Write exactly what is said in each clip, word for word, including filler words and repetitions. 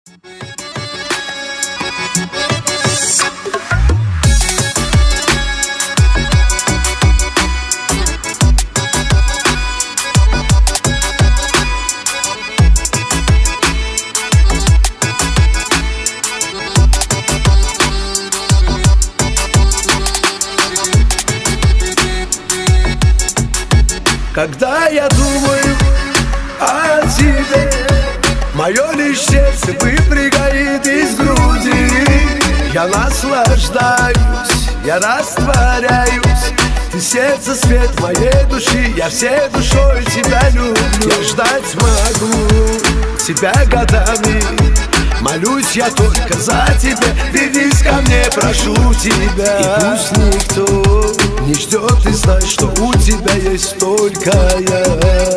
Когда я думаю о тебе, мое лишь сердце выпрягает из груди. Я наслаждаюсь, я растворяюсь. Ты сердце, свет моей души, я всей душой тебя люблю. Я ждать могу тебя годами, молюсь я только за тебя. Вернись ко мне, прошу тебя. И пусть никто не ждет, ты знай, что у тебя есть только я.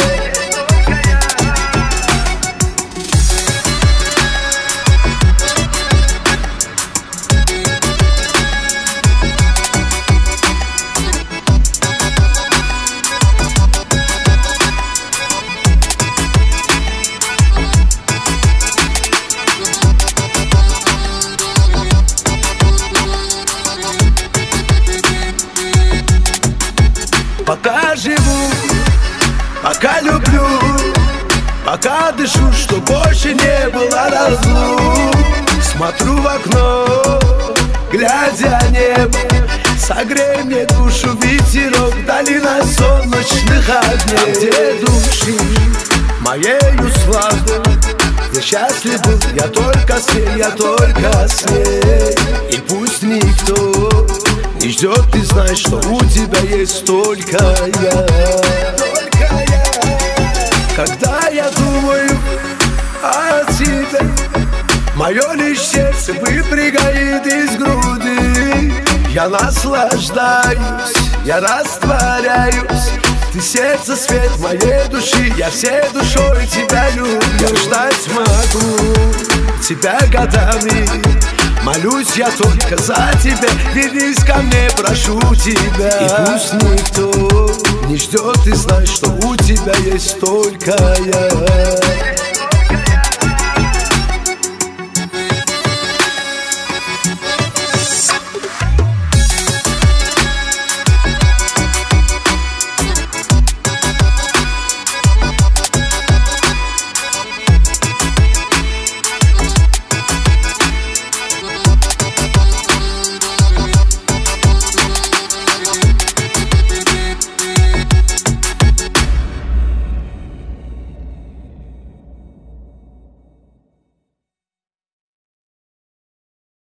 Пока живу, пока люблю, пока дышу, что больше не было разлук. Смотрю в окно, глядя небо, согрей мне душу ветерок, долина солнечных огней. Где души моею славы, я счастлив был, я только с ней, я только с ней. И пусть никто не ждет, ты знаешь, что у тебя есть только я. Только я. Когда я думаю о тебе, мое лишь сердце выпрягает из груди. Я наслаждаюсь, я растворяюсь. Ты сердце, свет моей души, я всей душой тебя люблю. Я ждать могу тебя годами, молюсь я только за тебя. Вернись ко мне, прошу тебя. И пусть никто не ждет, ты знаешь, что у тебя есть только я.